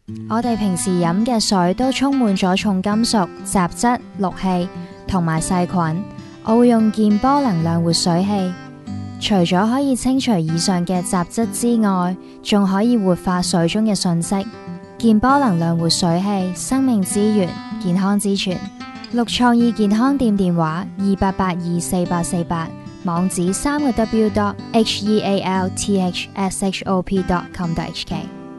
我哋平時飲嘅水都充滿咗重金屬、雜質、氯氣同埋細菌。我會用健波能量活水器，除咗可以清除以上嘅雜質之外，仲可以活化水中嘅訊息。健波能量活水器，生命之源，健康之泉。綠創意健康店電話28824848，網址3w.healthshop.com.hk。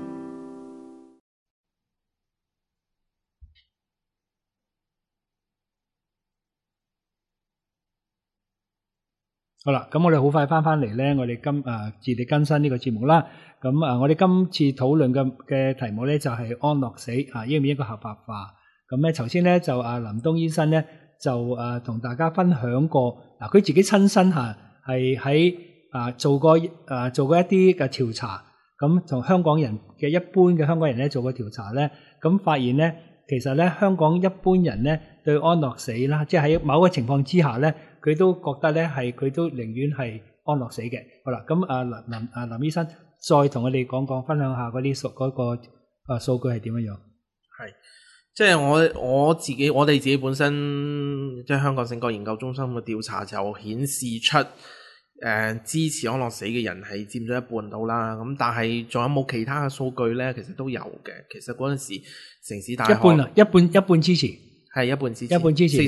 好啦，咁我哋好快翻嚟咧，我哋自力更新呢個節目啦。咁我哋今次討論嘅題目咧就係安樂死應唔應該合法化？咁咧頭先咧就林東醫生咧就同大家分享過，佢自己親身係喺做過一啲嘅調查，咁同香港人嘅一般嘅香港人咧做過調查咧，咁發現咧其實咧香港一般人咧對安樂死啦，即係喺某個情況之下咧，佢都覺得咧佢都寧願係安樂死嘅。好啦，咁林醫生再同我哋講分享下嗰啲嗰個數據係點樣樣？ 係，即係我哋自己本身即係香港聖國研究中心嘅調查就顯示出支持安樂死嘅人係佔咗一半到啦。咁但係仲有冇其他嘅數據咧？其實都有嘅。其實嗰陣時城市大學一半支持。係一半支持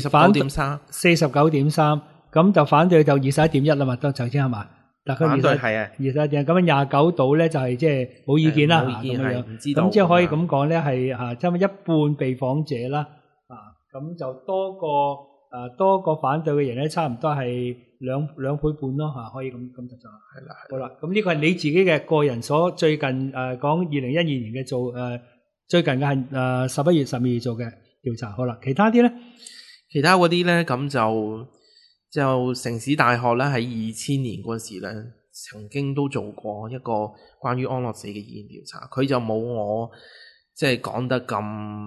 49.3，咁就反對就21.1啦嘛，都頭先係嘛？ 反對係啊 21.1，咁29度咧就係即係冇意見啦， 冇意見係唔知道。咁即係可以咁講咧，係差唔多一半被訪者啦，咁就多個反對嘅人咧，差唔多係兩倍半咯，可以咁就係啦。好啦，咁呢個係你自己嘅個人最近講2012年嘅最近嘅係11月12月做嘅調查。好啦，其他啲咧， 其他嗰啲咧，咁就城市大學咧喺2000年嗰時咧，曾經都做過一個關於安樂死嘅意見調查，佢就冇我即係講得咁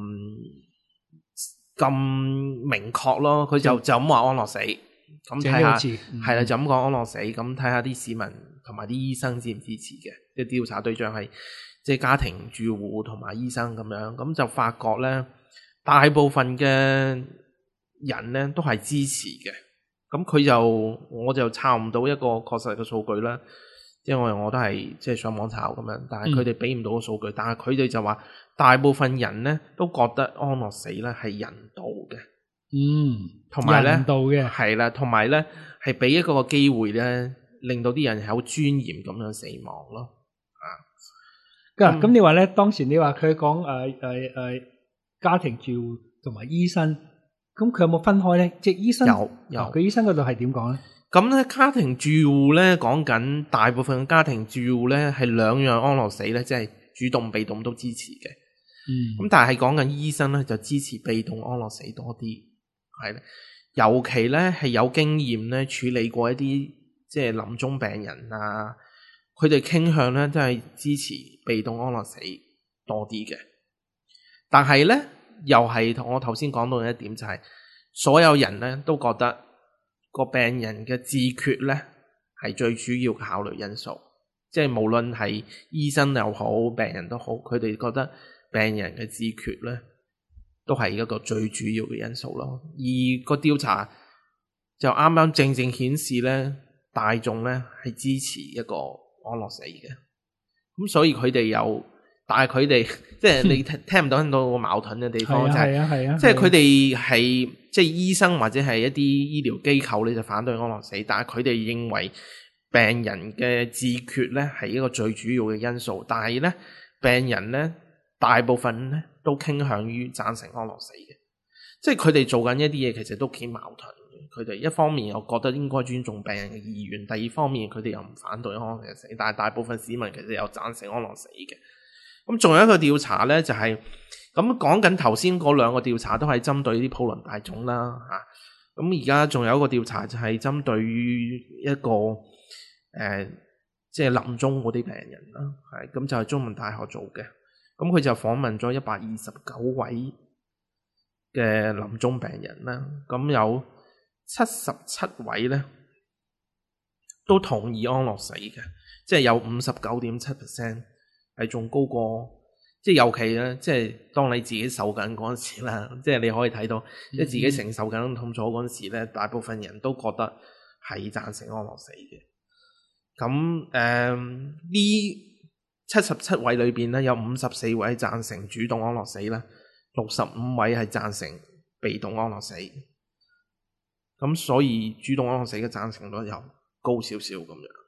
明確咯，佢就咁話安樂死，咁睇下係啦，就咁講安樂死，咁睇下啲市民同埋啲醫生支唔支持嘅，即係調查對象係即係家庭住戶同埋醫生咁樣，咁就發覺咧，大部分嘅人咧都係支持嘅。咁我就抄唔到一個確實嘅數據啦，因為我都係即係上網查咁樣，但係佢哋俾唔到個數據，但係佢哋就話大部分人咧都覺得安樂死咧係人道嘅，同埋咧人道嘅係啦，同埋咧係俾一個機會咧，令到啲人係好尊嚴咁樣死亡咯。 咁你話咧，當時你話佢講家庭住戶同埋醫生。咁佢有冇分開咧？即係醫生有，佢醫生嗰度係點講咧？ 咁咧家庭住戶咧講緊大部分嘅家庭住戶咧係兩樣安樂死咧，即係主動被動都支持嘅。咁但係講緊醫生咧就支持被動安樂死多啲，係咧。尤其咧係有經驗咧處理過一啲即係臨終病人啊，佢哋傾向咧都係支持被動安樂死多啲嘅。但係咧。又係同我頭先講到嘅一點，就係所有人咧都覺得個病人嘅自決咧係最主要嘅考慮因素，即係無論係醫生又好，病人都好，佢哋覺得病人嘅自決咧都係一個最主要嘅因素咯。而個調查就啱啱正顯示咧，大眾咧係支持一個安樂死嘅，咁所以佢哋有。但係佢哋即係你聽唔到個矛盾嘅地方，就係即係佢哋係即係醫生或者係一啲醫療機構咧就反對安樂死，但係佢哋認為病人嘅自決咧係一個最主要嘅因素，但係咧病人咧大部分咧都傾向於贊成安樂死嘅，即係佢哋做緊一啲嘢其實都幾矛盾嘅。佢哋一方面又覺得應該尊重病人嘅意願，第二方面佢哋又唔反對安樂死，但係大部分市民其實有贊成安樂死嘅。咁仲有一個調查咧，就係咁講緊頭先嗰兩個調查都係針對啲普羅大眾啦嚇。咁而家仲有一個調查就係針對於一個即係臨終嗰啲病人啦，係咁就係中文大學做嘅。咁佢就訪問咗129位嘅臨終病人啦，咁有77位咧都同意安樂死嘅，即係有59.7%。係仲高過即係尤其咧，即係當你自己受緊嗰陣時啦，即係你可以睇到，即係自己承受緊痛楚嗰陣時咧，大部分人都覺得係贊成安樂死嘅。咁呢77位裏邊咧，有54位贊成主動安樂死啦，65位係贊成被動安樂死。咁所以主動安樂死嘅贊成率又高少少咁樣。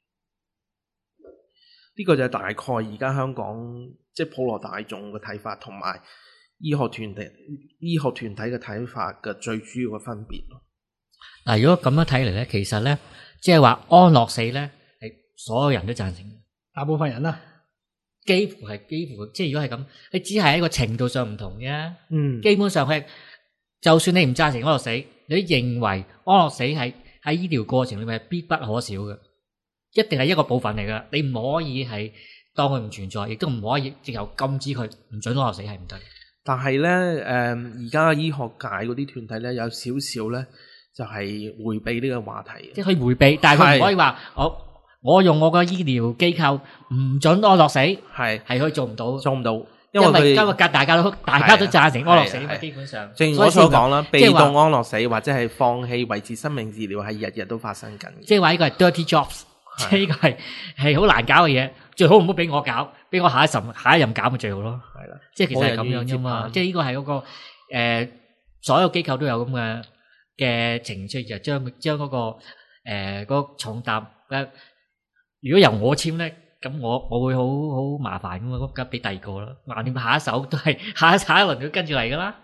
呢個就係大概而家香港即係普羅大眾嘅睇法，同埋醫學團體嘅睇法嘅最主要嘅分別咯。 嗱，如果咁樣睇嚟咧，其實咧，即係話安樂死咧係所有人都贊成， 大部分人啦， 幾乎，即係如果係咁，你只係一個程度上唔同嘅。基本上係，就算你唔贊成安樂死，你認為安樂死係喺醫療過程裏面係必不可少嘅。一定係一個部分嚟噶，你唔可以係當佢唔存在，亦都唔可以直頭禁止佢唔准安樂死係唔得。 但係咧，而家醫學界嗰啲團體咧有少少咧就係迴避呢個話題，即係佢迴避，但係佢唔可以話我用我個醫療機構唔准安樂死，係佢做唔到，因為今日大家都贊成安樂死嘛，基本上。 正如我所講啦，被動安樂死或者係放棄維持生命治療係日日都發生緊嘅。 即係話呢個係 dirty jobs。即係呢個係好難搞嘅嘢，最好唔好俾我搞，俾我下一任搞咪最好咯。係啦，即係其實係咁樣啫嘛。即係呢個係嗰個所有機構都有咁嘅程序，就將嗰個嗰個重擔如果由我簽咧，咁我會好麻煩噶嘛，咁俾第二個啦。橫掂下一手都係下一輪都跟住嚟噶啦。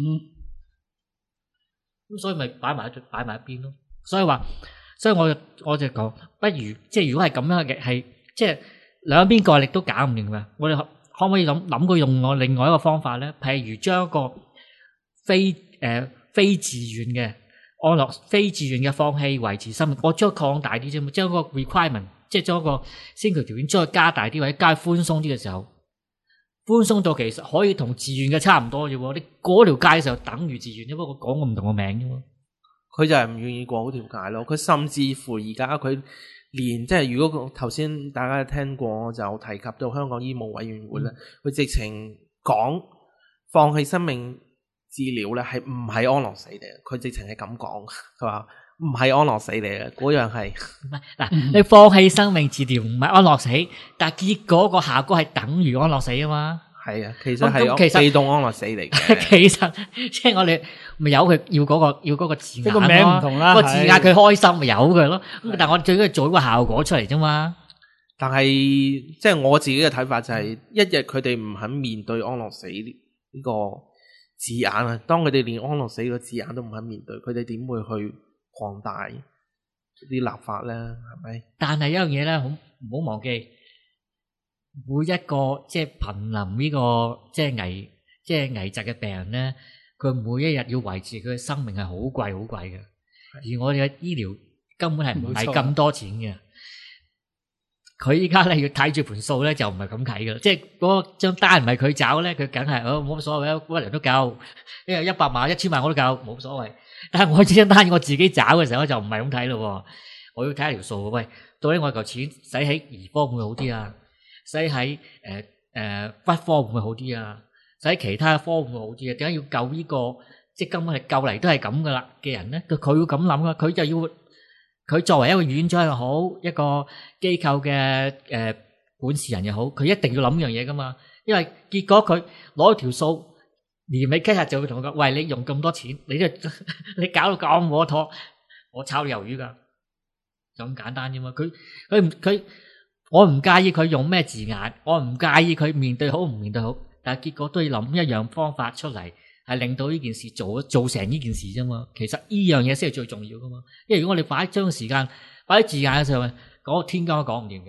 咁所以咪擺埋一邊咯。所以我就講，不如即係如果係咁樣嘅，係即係兩邊角力都搞唔掂嘅，我哋可唔可以諗佢用我另外一個方法咧？譬如將一個非自願嘅安樂、非自願嘅放棄維持生命，我將擴大啲啫嘛，將個 requirement 即係將個先決條件將佢加大啲或者加寬鬆啲嘅時候，寬鬆到其實可以同自願嘅差唔多啫喎，你嗰條界嘅時候等於自願，只不過講個唔同嘅名啫喎。 佢就係唔願意過嗰條界咯，佢甚至乎而家佢連即係如果頭先大家聽過就提及到香港醫務委員會咧，佢直情講放棄生命治療咧係唔係安樂死嚟嘅，佢直情係咁講，佢話唔係安樂死嚟嘅，嗰樣係嗱，你放棄生命治療唔係安樂死，但係結果個效果係等於安樂死啊嘛。 係啊，其實係被動安樂死嚟嘅。 其實即係我哋咪由佢要嗰個字眼咯， 個名唔同啦， 個字眼佢開心咪由佢咯。咁但係我哋最緊要做一個效果出嚟啫嘛。 但係即係我自己嘅睇法就係，一日佢哋唔肯面對安樂死呢個字眼啊，當佢哋連安樂死個字眼都唔肯面對，佢哋點會去擴大啲立法咧？係咪？但係一樣嘢咧，唔好忘記。每一個即係瀕臨呢個即係危疾嘅病人咧，佢每一日要維持佢嘅生命係好貴嘅，而我哋嘅醫療根本係唔係咁多錢嘅。佢依家咧要睇住盤數咧，就唔係咁睇嘅，即係嗰張單唔係佢找咧，佢梗係冇乜所謂，乜人都夠，因為100萬、1000萬我都夠，冇所謂。但係我張單我自己找嘅時候就唔係咁睇咯，我要睇下條數。喂，到底我嚿錢使喺兒科會唔會好啲啊？使喺骨科會唔會好啲啊？使喺其他科會唔會好啲啊？點解要救呢個即係根本係救嚟都係咁噶啦嘅人咧？佢會咁諗噶，佢就要佢作為一個院長又好，一個機構嘅管事人又好，佢一定要諗樣嘢噶嘛。因為結果佢攞條數，年尾今日就會同佢講：喂，你用咁多錢，你搞到咁摩托，我炒你魷魚噶，就咁簡單啫嘛。佢。我唔介意佢用咩字眼，我唔介意佢面對好唔面對好，但係結果都要諗一樣方法出嚟，係令到呢件事做成呢件事啫嘛。其實呢樣嘢先係最重要噶嘛。因為如果我哋擺將時間擺喺字眼嘅時候，講天光都講唔掂嘅。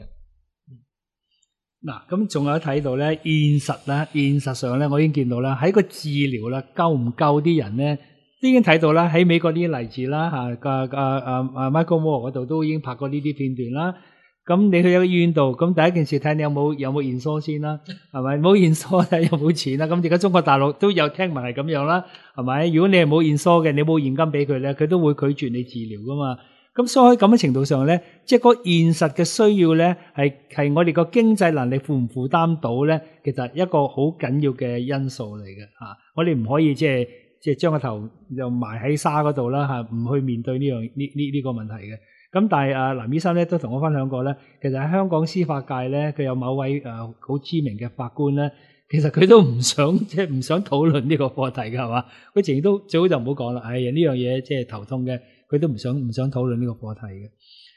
嗱，咁仲有睇到咧，現實上咧，我已經見到啦，喺個治療啦，救唔救啲人咧，已經睇到啦。喺美國呢啲例子啦，Michael Moore 嗰度都已經拍過呢啲片段啦。咁你去一個醫院度，咁第一件事睇你有冇現疏先啦，係咪？冇現疏睇有冇錢啦。咁而家中國大陸都有聽聞係咁樣啦，係咪？如果你係冇現疏嘅，你冇現金俾佢咧，佢都會拒絕你治療噶嘛。 咁所以喺咁嘅程度上咧，即係嗰個現實嘅需要咧，係我哋個經濟能力負唔負擔到咧，其實一個好緊要嘅因素嚟嘅嚇。我哋唔可以即係將個頭又埋喺沙嗰度啦嚇，唔去面對呢個問題嘅。咁但係林醫生咧都同我分享過咧，其實喺香港司法界咧，佢有某位好知名嘅法官咧，其實佢都唔想討論呢個課題㗎，係嘛？佢自然都最好就唔好講啦。哎呀，呢樣嘢即係頭痛嘅。佢都唔想討論呢個課題嘅。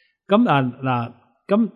咁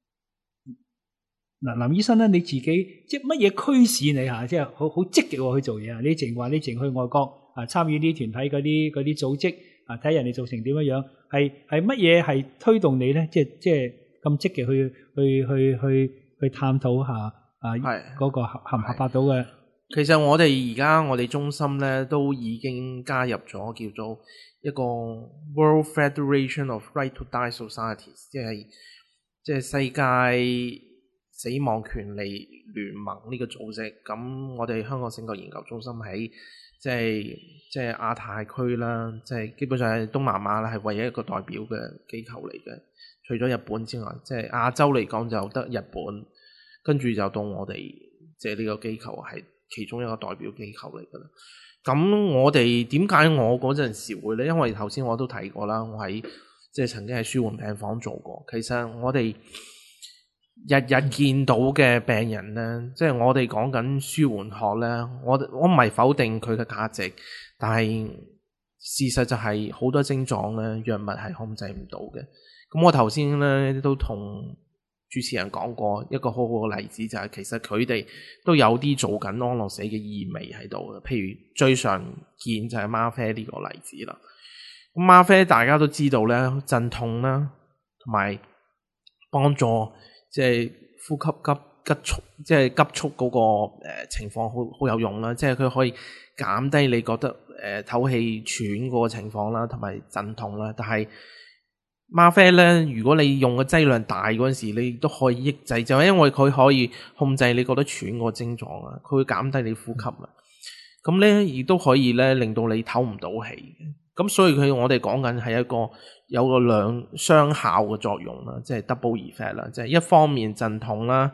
林醫生咧，你自己即係乜嘢驅使你嚇，即係好積極去做嘢啊？你淨去外國啊，參與啲團體嗰啲組織啊，睇人哋做成點樣，係乜嘢係推動你咧？即係咁積極去探討下嗰個合唔合法到嘅？ 其實我哋中心咧都已經加入咗叫做一個 World Federation of Right to Die Societies， 即係世界死亡權利聯盟呢個組織。咁我哋香港聖國研究中心喺即係亞太區啦，即係基本上係東南亞啦，係唯一一個代表嘅機構嚟嘅。除咗日本之外，即係亞洲嚟講就得日本，跟住就到我哋即係呢個機構係其中一個代表機構嚟㗎啦。咁我哋點解我嗰陣時會咧？因為頭先我都提過啦，我喺即係曾經喺舒緩病房做過。其實我哋日日見到嘅病人咧，即係我哋講緊舒緩學咧，我唔係否定佢嘅價值，但係事實就係好多症狀咧，藥物係控制唔到嘅。咁我頭先咧都同主持人講過一個好好嘅例子，就係其實佢哋都有啲做緊安樂死嘅意味喺度嘅。譬如最常見就係嗎啡呢個例子啦。咁嗎啡大家都知道咧，鎮痛啦，同埋幫助即係呼吸急促嗰個情況好有用啦。即係佢可以減低你覺得唞氣喘嗰個情況啦，同埋鎮痛啦。但係嗎啡咧，如果你用嘅劑量大嗰陣時，你都可以抑制，就係因為佢可以控制你覺得喘個症狀啊，佢會減低你呼吸啊。咁咧亦都可以咧令到你唞唔到氣嘅。咁所以我哋講緊係一個有個雙效嘅作用啦，即係 double effect 啦，即係一方面鎮痛啦，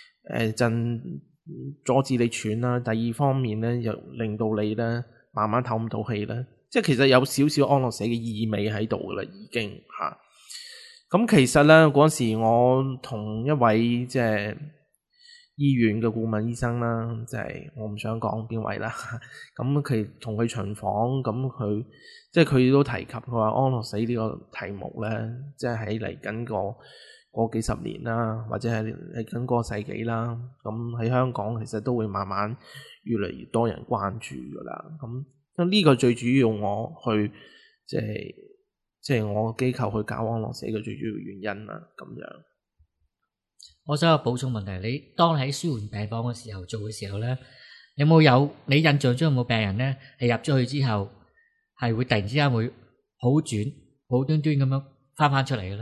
阻止你喘啦，第二方面咧又令到你咧慢慢唞唔到氣啦。即係其實有少少安樂死嘅意味喺度噶啦，已經嚇。咁其實咧嗰時我同一位即係醫院嘅顧問醫生啦，即係我唔想講邊位啦。咁佢同佢巡訪，咁佢即係佢都提及佢話安樂死呢個題目咧，即係喺嚟緊個幾十年啦，或者係嚟緊個世紀啦。咁喺香港其實都會慢慢越嚟越多人關注噶啦。咁呢個最主要我去即係我機構去搞安樂死嘅最主要原因啦，咁樣。 我想有補充問題，你當你喺舒緩病房嘅時候做嘅時候咧，有你印象中有冇病人咧係入咗去之後係會突然之間會好轉，好端端咁樣翻出嚟嘅咧？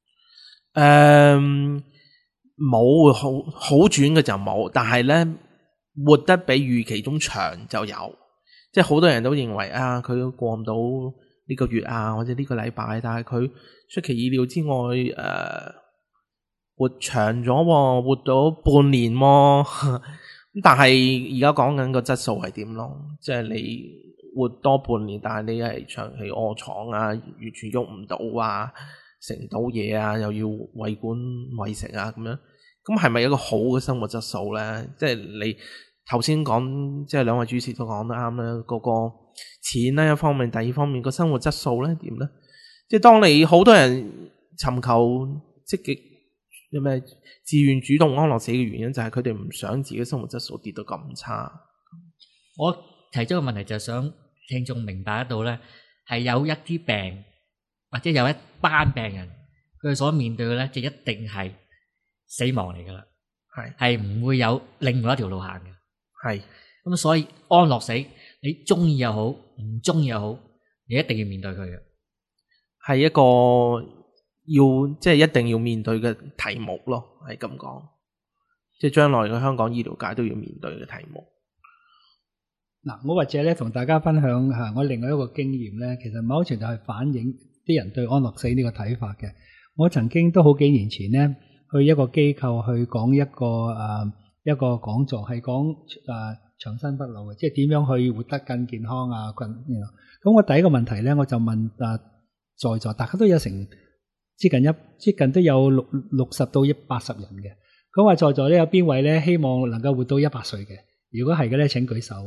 冇好轉嘅就冇，但係咧活得比預期中長就有。即係好多人都認為啊，佢過唔到呢個月啊，或者呢個禮拜，但係佢出其意料之外，活長咗，活到半年喎。但係而家講緊個質素係點咯？即係你活多半年，但係你係長期臥床啊，完全喐唔到啊，食唔到嘢啊，又要餵管餵食啊咁樣，咁係咪一個好嘅生活質素咧？即係你頭先講，即係兩位主持都講得啱啦。嗰個錢咧一方面，第二方面個生活質素咧點咧？即係當你好多人尋求積極有咩自願主動安樂死嘅原因，就係佢哋唔想自己生活質素跌到咁差。 我提出個問題就係想聽眾明白得到咧，係有一啲病或者有一班病人，佢所面對嘅咧就一定係死亡嚟噶啦，係唔會有另外一條路行嘅。係咁，所以安樂死你中意又好，唔中意又好，你一定要面對佢嘅， 係一個即係一定要面對嘅題目咯，係咁講，即係將來嘅香港醫療界都要面對嘅題目。嗱， 我或者咧同大家分享下我另外一個經驗咧，其實某程度係反啲人對安樂死呢個睇法嘅。我曾經都好幾年前咧，去一個機構去講一個講座，係講長生不老嘅，即係點樣去活得更健康啊！咁我第一個問題咧，我就問在座大家都有成接近都有60到80人嘅。咁話在座咧有邊位咧希望能夠活到100歲嘅？如果係嘅咧，請舉手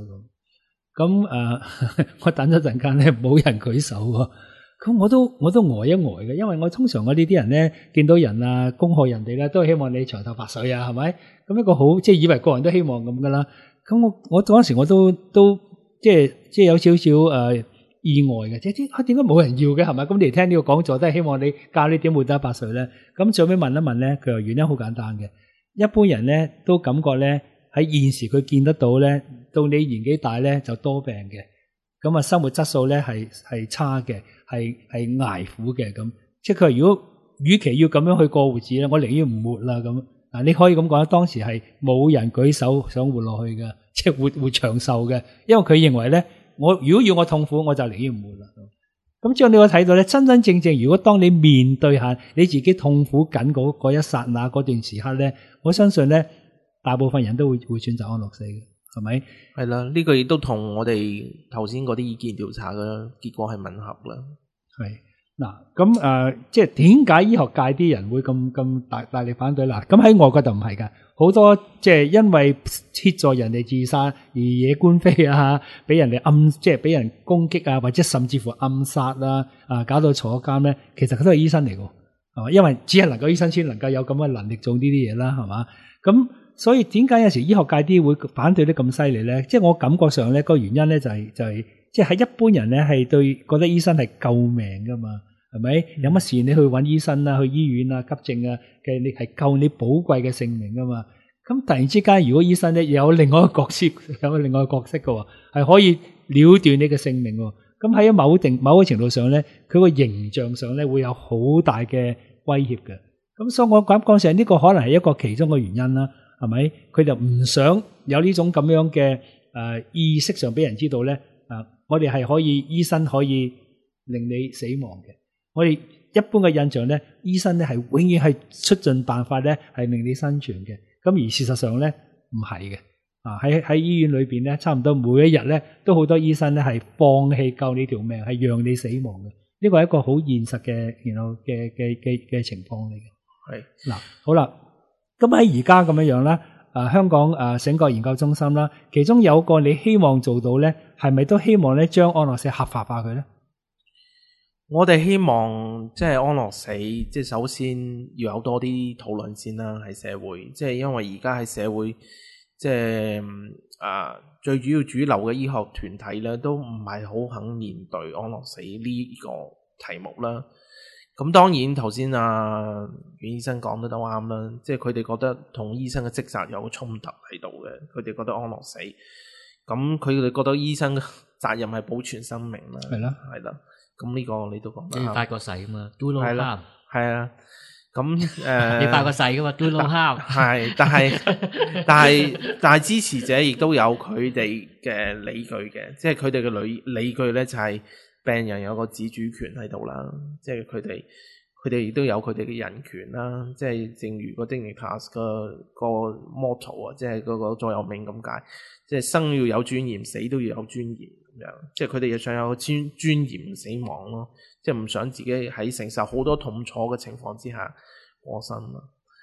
咁。我等咗陣間咧，冇人舉手喎。咁我都呆一呆嘅，因為我通常我呢啲人咧，見到人啊，恭賀人哋咧，都係希望你長頭百歲啊，係咪？咁一個好即係以為個人都希望咁噶啦。咁我嗰陣時我都即係有少少意外嘅，即係點解冇人要嘅係咪？咁你嚟聽呢個講座都係希望你教你點活得100歲咧。咁最尾問一問咧，佢話原因好簡單嘅，一般人咧都感覺咧喺現時佢見得到咧，到你年紀大咧就多病嘅，咁啊生活質素咧係差嘅，係捱苦嘅咁。即係佢話如果與其要咁樣去過活字咧，我寧願唔活啦咁。嗱，你可以咁講，當時係冇人舉手想活落去嘅，即係活長壽嘅，因為佢認為咧，我如果要我痛苦，我就寧願唔活啦。咁之後你會睇到咧，真真正正如果當你面對下你自己痛苦緊嗰一剎那嗰段時刻咧，我相信咧，大部分人都會選擇安樂死嘅，係咪？ 係啦，呢個亦都同我哋頭先嗰啲意見調查嘅結果係吻合啦。係。 嗱，咁即係點解醫學界啲人會咁大力反對？嗱，咁喺外國就唔係噶，好多即係因為協助人哋自殺而惹官非啊，俾人哋即係俾人攻擊啊，或者甚至乎暗殺啊，搞到坐監咧，其實佢都係醫生嚟㗎，係嘛？因為只係能夠醫生先能夠有咁嘅能力做呢啲嘢啦，係嘛？咁所以點解有時醫學界啲會反對得咁犀利咧？即係我感覺上咧個原因咧就係即係喺一般人咧係對覺得醫生係救命噶嘛，係咪？有乜事你去揾醫生啊，去醫院啊，急症啊嘅，你係救你寶貴嘅性命噶嘛。咁突然之間，如果醫生咧有另外一個角色嘅喎，係可以了斷你嘅性命喎。咁喺某個程度上咧，佢個形象上咧會有好大嘅威脅嘅。咁所以我講上呢個可能係一個其中嘅原因啦，係咪？佢就唔想有呢種咁樣嘅意識上俾人知道咧。我哋係可以，醫生可以令你死亡嘅。我哋一般嘅印象咧，醫生咧係永遠係出盡辦法咧，係令你生存嘅。咁而事實上咧，唔係嘅。喺醫院裏邊咧，差唔多每一日咧，都好多醫生咧係放棄救你條命，係讓你死亡嘅。呢個係一個好現實嘅，嘅情況嚟嘅。係嗱，好啦，咁喺而家咁樣啦。香港醒覺研究中心啦，其中有個你希望做到咧，係咪都希望咧將安樂死合法化佢咧？ 我哋希望即係安樂死，即係首先要有多啲討論先啦，喺社會。即係因為而家喺社會，即係最主流嘅醫學團體咧，都唔係好肯面對安樂死呢個題目啦。咁當然頭先袁醫生講得都啱啦，即係佢哋覺得同醫生嘅職責有個衝突喺度嘅，佢哋覺得安樂死，咁佢哋覺得醫生嘅責任係保存生命啦，係啦，咁呢個你都講得啱。你發個誓啊嘛 ，do no harm，係啊，咁你發個誓噶嘛 ，do no harm，係，但係支持者亦都有佢哋嘅理據嘅，即係佢哋嘅理據咧就係。病人有個自主權喺度啦，即係佢哋亦都有佢哋嘅人權啦，即係正如個 Dignitas 個 motto 啊，即係嗰個座右銘咁解，即係生要有尊嚴，死都要有尊嚴咁樣，即係佢哋又想有個尊嚴死亡咯，即係唔想自己喺承受好多痛楚嘅情況之下過身啦。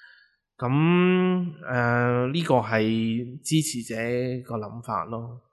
咁呢個係支持者個諗法咯。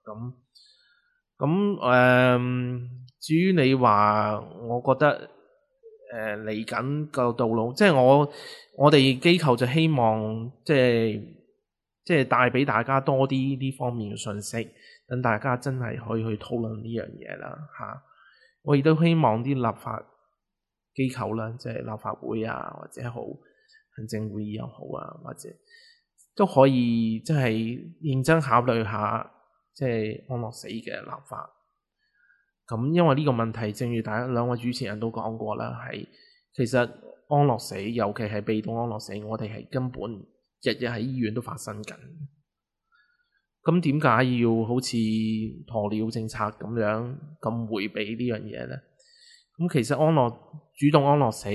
咁至於你話，我覺得嚟緊個道路，即係我哋機構就希望即係帶俾大家多啲呢方面嘅信息，等大家真係可以去討論呢樣嘢啦嚇。我亦都希望啲立法機構啦，即係立法會啊，或者好行政會議又好啊，或者都可以即係認真考慮下，即係安樂死嘅立法。咁因為呢個問題，正如兩位主持人都講過啦，係其實安樂死，尤其係被動安樂死，我哋係根本日日喺醫院都發生緊。咁點解要好似鴕鳥政策咁樣咁迴避呢樣嘢咧？ 咁其實主動安樂死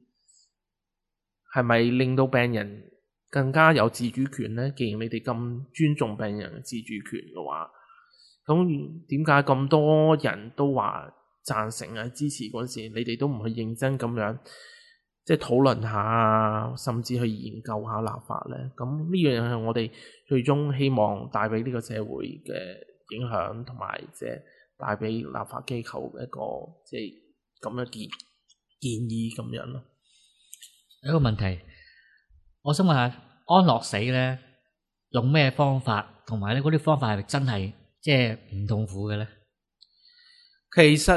係咪令到病人更加有自主權呢？既然你哋咁尊重病人嘅自主權嘅話，咁點解咁多人都話贊成啊支持嗰時，你哋都唔去認真咁樣即係討論下，甚至去研究下立法呢？咁呢樣係我哋最終希望帶俾呢個社會嘅影響，同埋即係帶俾立法機構嘅一個即係咁嘅建議咁樣咯。 有一個問題，我想問下安樂死咧用咩方法，同埋咧嗰啲方法係咪真係即係唔痛苦嘅咧？ 其實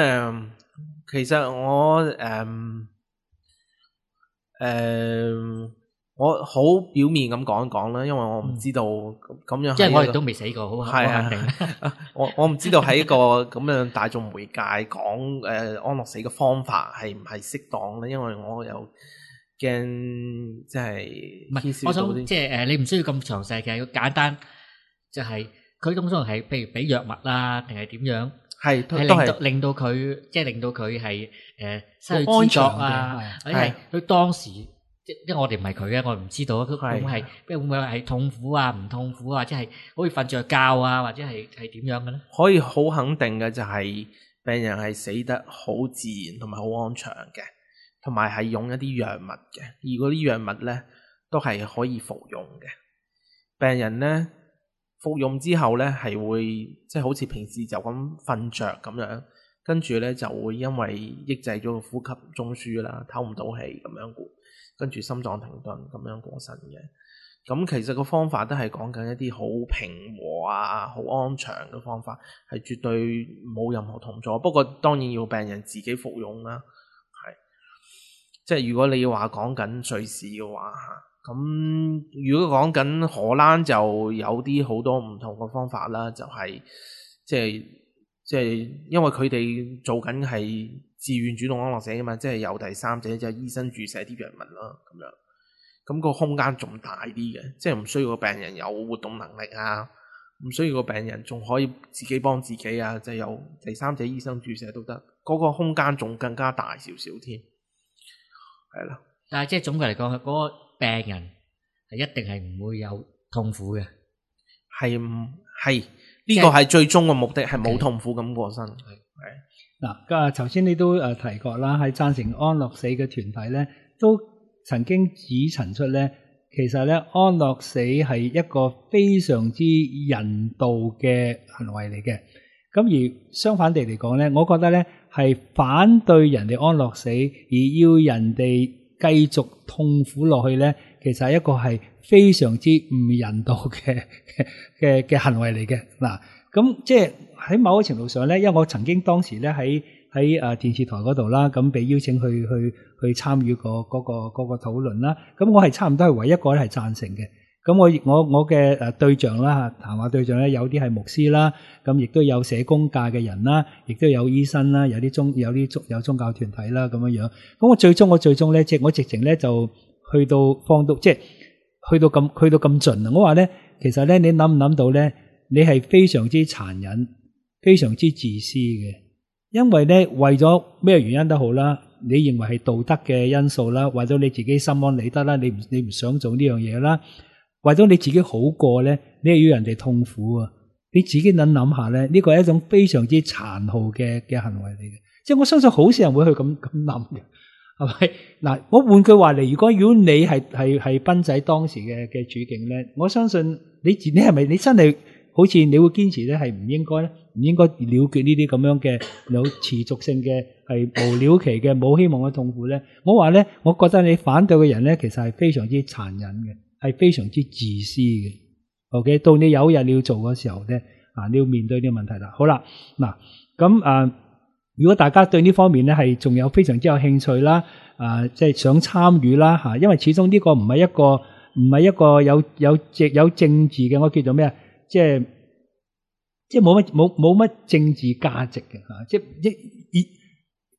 我好表面咁講一講啦，因為我唔知道咁樣。 即係我亦都未死過，好肯定。 我唔知道喺個咁樣大眾媒介講安樂死嘅方法係唔係適當咧？因為我又驚即係唔係，我想即係你唔需要咁詳細嘅，要簡單就係佢通常係譬如俾藥物啦，定係點樣？係令到佢即係令到佢係失去知覺啊，或者係佢當時因為我哋唔係佢嘅，我唔知道佢會唔會係會唔會係痛苦啊、唔痛苦啊，即係好似瞓着覺啊，或者係點樣嘅咧？ 可以好肯定嘅就係病人係死得好自然同埋好安詳嘅。同埋係用一啲藥物嘅，而嗰啲藥物咧都係可以服用嘅。病人咧服用之後咧係會即係好似平時就咁瞓着咁樣，跟住咧就會因為抑制咗個呼吸中樞啦，唞唔到氣咁樣，跟住心臟停頓咁樣過身嘅。咁其實個方法都係講緊一啲好平和啊、好安詳嘅方法，係絕對冇任何同助。不過當然要病人自己服用啦。即係如果你話講緊瑞士嘅話，咁如果講緊荷蘭就有啲好多唔同嘅方法啦，就係即係因為佢哋做緊係自願主動安樂死啊嘛，即係由第三者就係醫生注射啲藥物啦咁樣，咁個空間仲大啲嘅，即係唔需要個病人有活動能力啊，唔需要個病人仲可以自己幫自己啊，就係由第三者醫生注射都得，嗰個空間仲更加大少少添。係啦， 但係即係總括嚟講，嗰個病人係一定係唔會有痛苦嘅， 係呢個係最終嘅目的，係冇痛苦咁過身。係嗱，頭先你都提過啦，喺贊成安樂死嘅團體咧，都曾經指陳出咧，其實咧安樂死係一個非常之人道嘅行為嚟嘅。咁而相反地嚟講咧，我覺得咧係反對人哋安樂死，而要人哋繼續痛苦落去咧，其實係一個係非常之唔人道嘅行為嚟嘅。嗱，咁即係喺某個程度上咧，因為我曾經當時咧喺電視台嗰度啦，咁被邀請去參與嗰個討論啦，咁我係差唔多係唯一一個咧係贊成嘅。咁我嘅對象啦，談話對象咧，有啲係牧師啦，咁亦都有社工界嘅人啦，亦都有醫生啦，有宗教團體啦咁樣樣。咁我最終咧，即係我直情咧就去到即係去到咁盡啊！我話咧，其實咧你諗唔諗到咧，你係非常之殘忍、非常之自私嘅，因為咧為咗咩原因都好啦，你認為係道德嘅因素啦，或者你自己心安理得啦，你唔想做呢樣嘢啦。為咗你自己好過咧，你係要人哋痛苦啊！你自己諗下咧，呢個係一種非常之殘酷嘅行為嚟嘅。即係我相信好少人會去咁諗嘅，係咪？嗱，我換句話嚟，如果你係斌仔當時嘅處境咧，我相信你係咪你真係好似你會堅持咧係唔應該咧？唔應該了結呢啲咁樣嘅有持續性嘅係無了期嘅冇希望嘅痛苦咧？我話咧，我覺得你反對嘅人咧，其實係非常之殘忍嘅。係非常之自私嘅 ，OK？ 到你有日你要做嘅時候咧，你要面對呢個問題啦。好啦，嗱咁如果大家對呢方面咧係仲有非常之有興趣啦，即係想參與啦嚇，因為始終呢個唔係一個有政治嘅，我叫做咩啊？即係冇乜政治價值嘅嚇，即係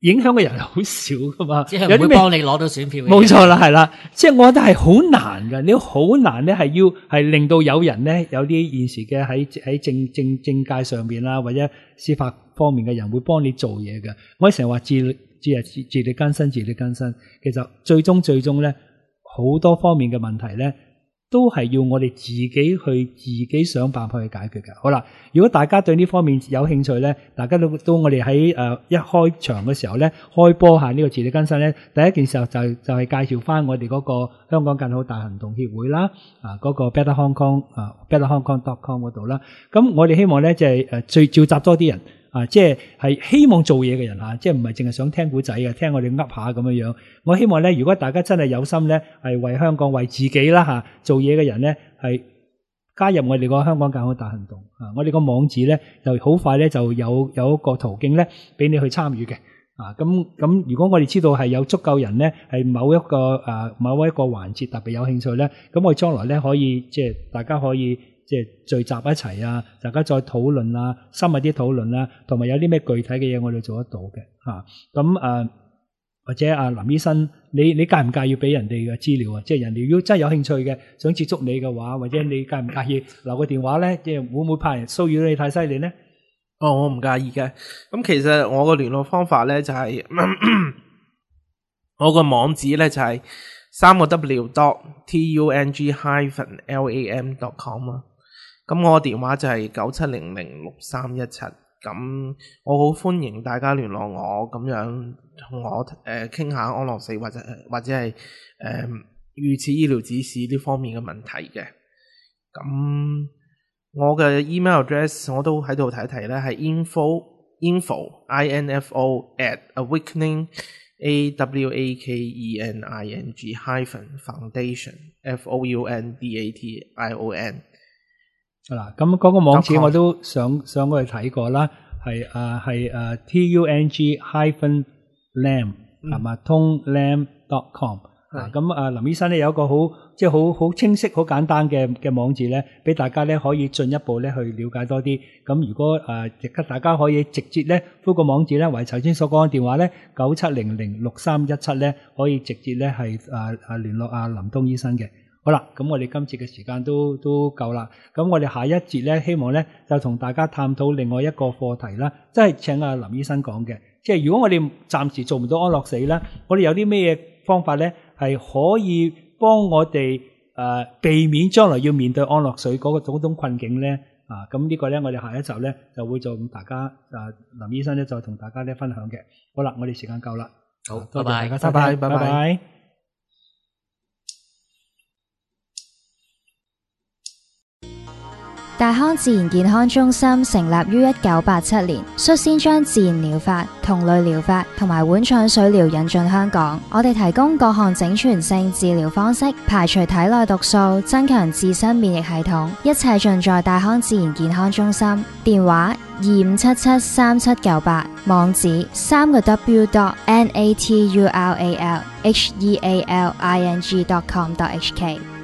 影響嘅人係好少噶嘛， 即係唔會幫你攞到選票嘅。 冇錯啦，係啦，即係我覺得係好難㗎，你好難咧係令到有人咧有啲現時嘅喺政界上邊啦，或者司法方面嘅人會幫你做嘢嘅。我成日話自力更生，自力更生，其實最終咧好多方面嘅問題咧，都係要我哋自己想辦法去解決嘅。好啦，如果大家對呢方面有興趣咧，大家都我哋喺一開場嘅時候咧，開波下呢個自力更生咧，第一件事就係介紹翻我哋嗰個香港更好大行動協會啦，嗰個 Better Hong Kong betterhongkong.com 嗰度啦。咁我哋希望咧就係召集多啲人。即係希望做嘢嘅人即係唔係淨係想聽古仔嘅，聽我哋噏下咁樣樣。我希望咧，如果大家真係有心咧，係為香港、為自己啦做嘢嘅人咧，係加入我哋個香港更好大行動。我哋個網址咧就好快咧就有一個途徑咧俾你去參與嘅。咁如果我哋知道係有足夠人咧，係某一個環節特別有興趣咧，咁我哋將來咧可以即係大家可以。即係聚集一齊大家再討論深入啲討論同埋有啲咩具體嘅嘢我哋做得到嘅咁或者林醫生，你介唔介意俾人哋嘅資料啊？即係人哋如果真係有興趣嘅，想接觸你嘅話，或者你介唔介意留個電話咧？即係會唔會怕人騷擾你太犀利咧？ 我唔介意嘅。咁其實我個聯絡方法咧就係我個網址咧就係3w.tung-lam.com 啊。咁我個電話就係97006317，咁我好歡迎大家聯絡我，咁樣同我傾下安樂死或者係預設醫療指示呢方面嘅問題嘅。咁我嘅 email address 我都喺度提一提咧，係 info@awakening-foundation 嗱，咁嗰個網址我都上去睇過啦，係tung-lam 係嘛，tung-lam.com。咁林醫生咧有一個好清晰、好簡單嘅網址咧，俾大家咧可以進一步咧去了解多啲。咁如果大家可以直接咧嗰個網址咧，為頭先所講嘅電話咧97006317咧，可以直接咧係聯絡林東醫生嘅。好啦，咁我哋今次嘅時間都夠啦。咁我哋下一節咧，希望咧就同大家探討另外一個課題啦，即係請林醫生講嘅。即係如果我哋暫時做唔到安樂死啦，我哋有啲咩方法咧係可以幫我哋避免將來要面對安樂死嗰個種困境咧？咁呢個咧我哋下一集咧就會做大家林醫生咧就同大家咧分享嘅。好啦，我哋時間夠啦。 好， 多謝大家收聽， 拜拜。 大康自然健康中心成立於1987年，率先將自然療法、同類療法同埋碗腸水療引進香港。我哋提供各項整全性治療方式，排除體內毒素，增強自身免疫系統，一切盡在大康自然健康中心。電話25773798，網址3w.natural healing.com.hk。